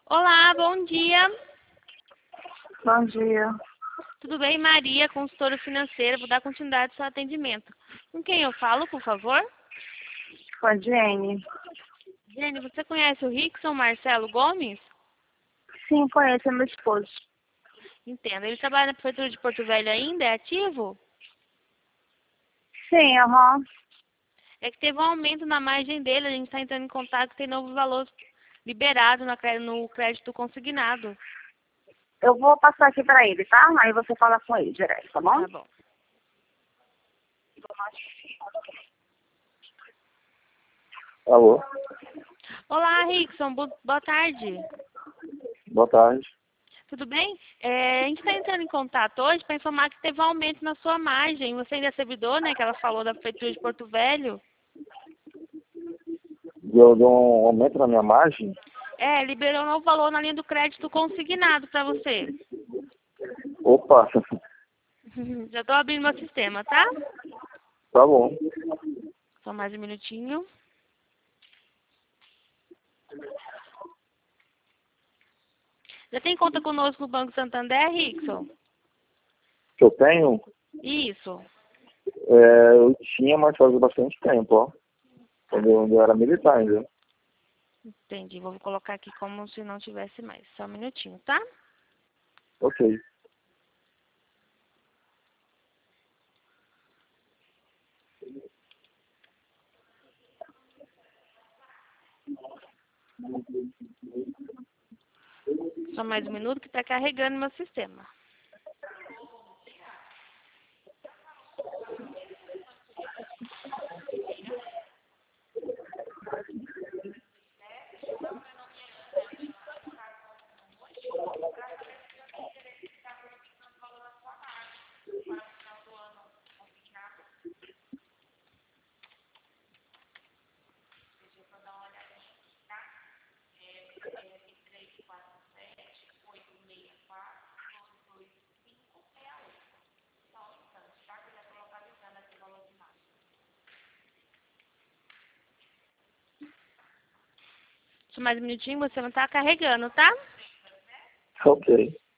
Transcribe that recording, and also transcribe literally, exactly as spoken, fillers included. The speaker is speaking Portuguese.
Olá, bom dia. Bom dia. Tudo bem? Maria, consultora financeira. Vou dar continuidade ao seu atendimento. Com quem eu falo, por favor? Com a Jenny. Jenny, você conhece o Rickson Marcelo Gomes? Sim, conheço, é meu esposo. Entendo. Ele trabalha na Prefeitura de Porto Velho ainda? É ativo? Sim, aham. É que teve um aumento na margem dele. A gente está entrando em contato que tem novo valor liberado na cre- no crédito consignado. Eu vou passar aqui pra ele, tá? Aí você fala com ele direto, tá bom? Tá bom. Alô, Olá, Rickson. Bo- Boa tarde. boa tarde. Tudo bem? É, a gente está entrando em contato hoje para informar que teve um aumento na sua margem. Você ainda é servidor, né? Que ela falou da Prefeitura de Porto Velho. Deu, deu um aumento na minha margem? É, liberou um novo valor na linha do crédito consignado para você. Opa, Já estou abrindo meu sistema, tá? tá bom. Só mais um minutinho. Já tem conta conosco no Banco Santander, Rickson? Que eu tenho, Isso. é, eu tinha, mas faz bastante tempo, ó. Quando eu, eu era militar ainda. Entendi. Vou colocar aqui como se não tivesse mais. Só um minutinho, tá? Ok. Só mais um minuto que está carregando meu sistema. Só mais um minutinho, você não está carregando, tá? Ok.